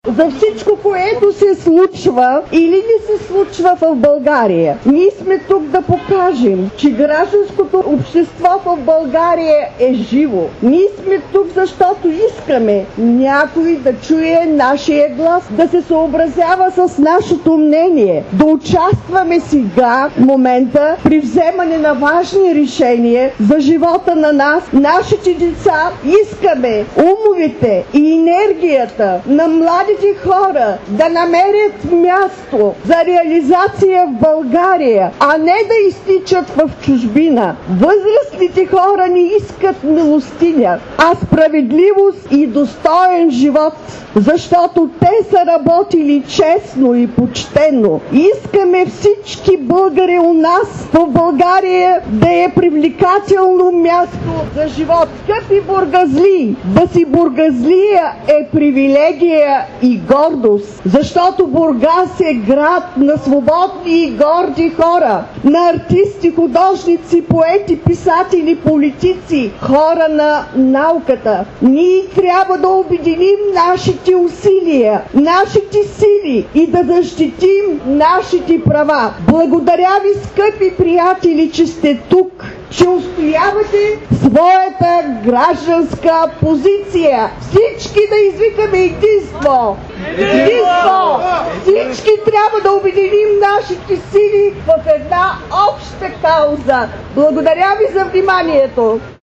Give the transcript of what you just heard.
за всичко, което се случва или не се случва в България. Ние сме тук да покажем, че гражданското общество в България е живо. Ние сме тук, защото искаме някой да чуе нашия глас, да се съобразява с нашето мнение, да участваме сега, в момента, при вземане на важни решения за живота на нас, нашите деца. Искаме умовете и енергията на младите хора да намерят място за реализация в България, а не да изтичат в чужбина. Възрастните хора не искат милостиня, а справедливост и достоен живот, защото те са работили честно и почтено. Искаме всички българи у нас в България да е привлекателно място за живот. Скъпи бургазли, да си бургазлия е привилегия и гордост, защото Бургас е град на свободни и горди хора, на артисти, художници, поети, писатели, политици, хора на науката. Ние трябва да обединим нашите усилия, нашите сили и да защитим нашите права. Благодаря ви, скъпи приятели, че сте тук, че устоявате своята гражданска позиция. Всички да извикаме единство! Единство! Всички трябва да обединим нашите сили в една обща кауза. Благодаря ви за вниманието!